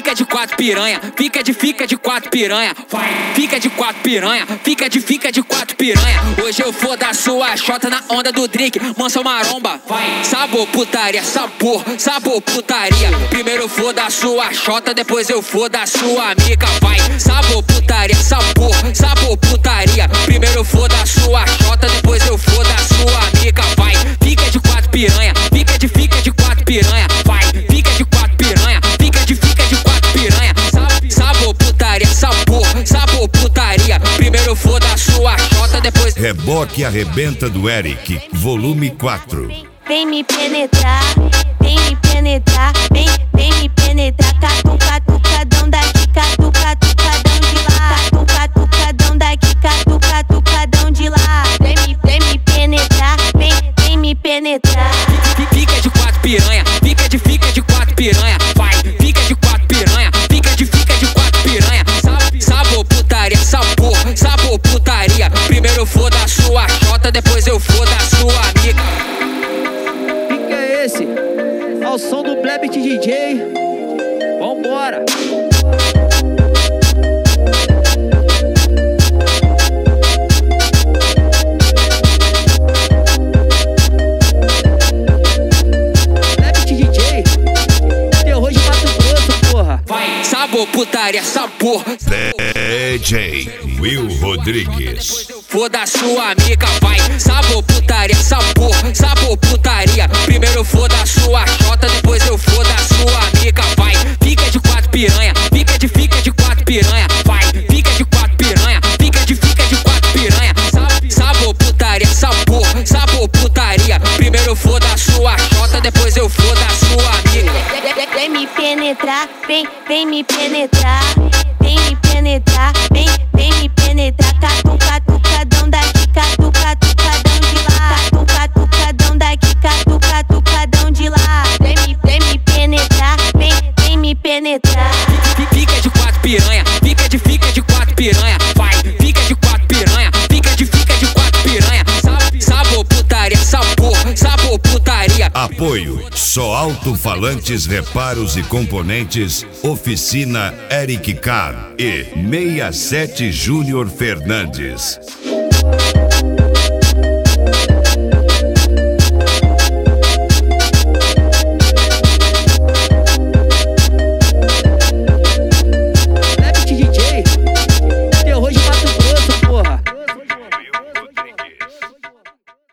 fica de quatro piranha, fica de quatro piranha, vai, fica de quatro piranha, fica de quatro piranha. Hoje eu for da sua chota na onda do drink, mansão maromba, vai, sabor putaria, sabor putaria. Primeiro eu for da sua chota, depois eu for da sua amiga, vai, sabor putaria, sabor putaria. Primeiro eu for da sua chota, depois eu for da sua amiga, vai, fica de quatro piranha, fica de quatro piranha, vai, fica de quatro piranha, fica de quatro piranha. Sabor putaria, sabor putaria. Primeiro eu for da sua chota, depois Reboque Arrebenta do Eric, volume 4. Vem me penetrar, vem me penetrar, vem me penetrar. Catucadão daqui, catucadão de lá. Catucadão daqui, catucadão de lá. Vem me penetrar, vem me penetrar. Fica de quatro piranha, fica de quatro piranha, vai, fica de quatro piranha, fica de quatro piranha. Sabor putaria, sabor putaria. Primeiro eu for da sua chota, depois eu for da sua amiga. Que é esse? Ao som do Blebit DJ. Vambora! Sabor putaria, sabor DJ Will Rodrigues. For da sua amiga, vai, sabor putaria, sabor putaria. Primeiro eu for da sua chota, depois eu for da sua amiga, vai, fica de quatro piranha, fica de quatro piranha, vai, fica de quatro piranha, fica de quatro piranha. Sabor putaria, sabor putaria. Primeiro eu for da sua chota, depois eu for da sua amiga. Vem me penetrar, vem me penetrar, vem me penetrar, vem me penetrar. Catucadão daqui, catucadão de lá. Catucadão daqui, catucadão de lá. Vem me penetrar, vem me penetrar. Fica de quatro piranha, fica de quatro piranha, vai, fica de quatro piranha, fica de quatro piranha. Sabor putaria, sabor putaria. Apoio Só Alto-Falantes, Reparos e Componentes, Oficina Eric Carr e 67 Júnior Fernandes.